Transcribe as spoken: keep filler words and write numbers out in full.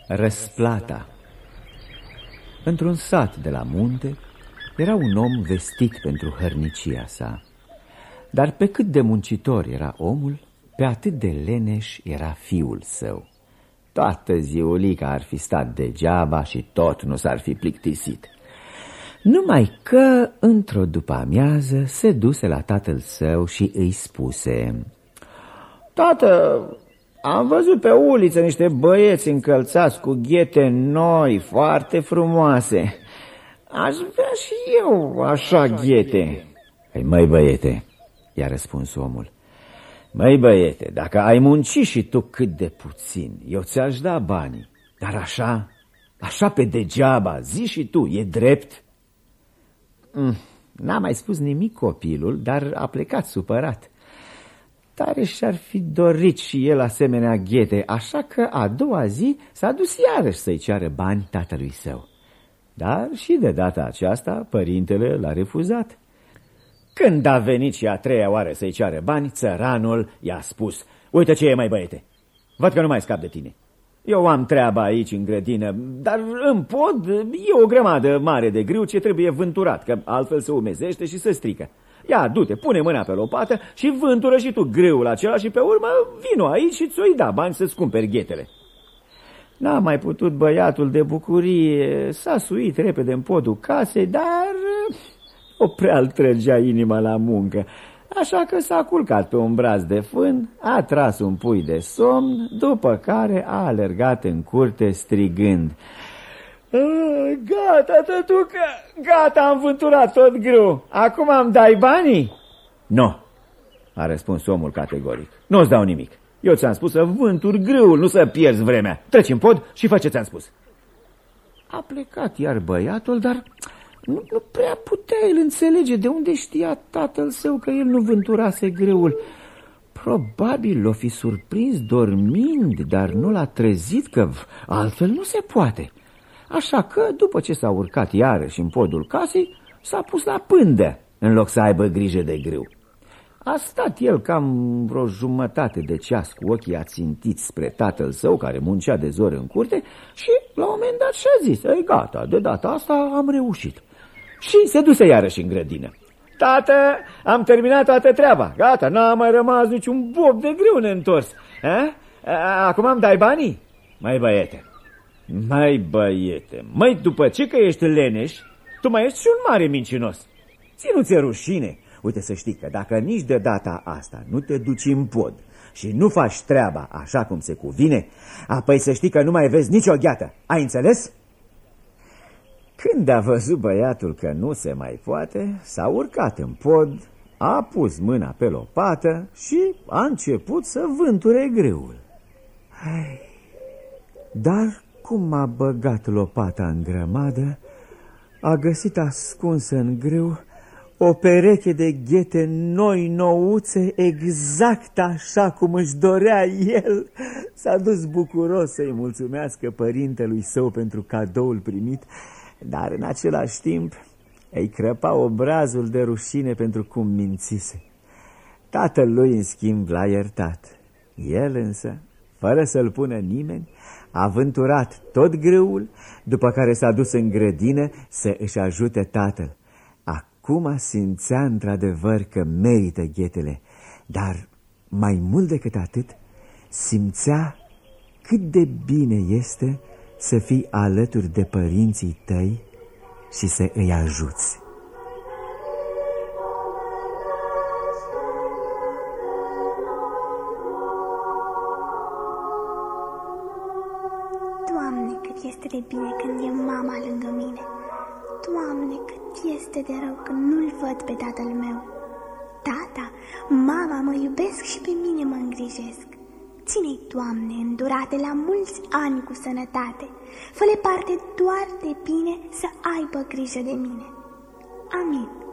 Răsplata. Într-un sat de la munte era un om vestit pentru hărnicia sa. Dar pe cât de muncitor era omul, pe atât de leneș era fiul său. Toată ziulica ar fi stat degeaba și tot nu s-ar fi plictisit. Numai că, într-o după-amiază, se duse la tatăl său și îi spuse: Tată, am văzut pe uliță niște băieți încălțați cu ghete noi, foarte frumoase. Aș vrea și eu așa ghete. Ei, măi băiete, i-a răspuns omul, măi băiete, dacă ai muncit și tu cât de puțin, eu ți-aș da banii. Dar așa, așa pe degeaba, zi și tu, e drept? Mm, n-a mai spus nimic copilul, dar a plecat supărat. Tare și-ar fi dorit și el asemenea ghete, așa că a doua zi s-a dus iarăși să-i ceară bani tatălui său. Dar și de data aceasta părintele l-a refuzat. Când a venit și a treia oară să-i ceară bani, țăranul i-a spus: Uite ce e, mai băiete, văd că nu mai scap de tine. Eu am treaba aici în grădină, dar în pod e o grămadă mare de grâu ce trebuie vânturat, că altfel se umezește și se strică. Ia, du-te, pune mâna pe lopată și vântură și tu grâul acela și pe urmă vino aici și ți-o-i da bani să-ți cumperi ghetele. N-a mai putut băiatul de bucurie, s-a suit repede în podul casei, dar o prea-l trăgea inima la muncă, așa că s-a culcat pe un braț de fân, a tras un pui de somn, după care a alergat în curte strigând: Gata, tătucă, gata, am vânturat tot grâu, acum îmi dai banii? Nu, a răspuns omul categoric, nu-ți dau nimic. Eu ți-am spus să vânturi grâul, nu să pierzi vremea. Treci în pod și fă ce ți-am spus. A plecat iar băiatul, dar nu, nu prea putea el înțelege de unde știa tatăl său că el nu vânturase grâul. Probabil l-o fi surprins dormind, dar nu l-a trezit, că altfel nu se poate. Așa că, după ce s-a urcat iarăși în podul casei, s-a pus la pândă, în loc să aibă grijă de grâu. A stat el cam vreo jumătate de ceas cu ochii ațintiți spre tatăl său, care muncea de zor în curte, și la un moment dat și-a zis: Ei, gata, de data asta am reușit. Și se duse iarăși în grădină. Tată, am terminat toată treaba, gata, n-a mai rămas niciun bob de grâu neîntors. A? Acum îmi dai banii? Mai băiete, mai băiete, măi, după ce că ești leneș, tu mai ești și un mare mincinos. Ți-nu-ți-e rușine? Uite, să știi că dacă nici de data asta nu te duci în pod și nu faci treaba așa cum se cuvine, apoi să știi că nu mai vezi nicio gheată. Ai înțeles? Când a văzut băiatul că nu se mai poate, s-a urcat în pod, a pus mâna pe lopată și a început să vânture grâul. Hai. Dar cum a băgat lopata în grămadă, a găsit ascunsă în grâu o pereche de ghete noi nouțe, exact așa cum își dorea el. S-a dus bucuros să-i mulțumească părintelui său pentru cadoul primit, dar în același timp îi crăpa obrazul de rușine pentru cum mințise. Tatăl lui, în schimb, l-a iertat. El însă, fără să-l pună nimeni, a vânturat tot grâul, după care s-a dus în grădină să își ajute tatăl. Acum simțea într-adevăr că merită ghetele, dar mai mult decât atât, simțea cât de bine este să fii alături de părinții tăi și să îi ajuți. Doamne, cât este de bine când e mama lângă mine! Doamne, cât este de rău când nu-l văd pe tatăl meu! Tata, mama mă iubesc și pe mine mă îngrijesc. Ține-i, Doamne, îndurate la mulți ani cu sănătate. Fă-le parte doar de bine, să aibă grijă de mine. Amin.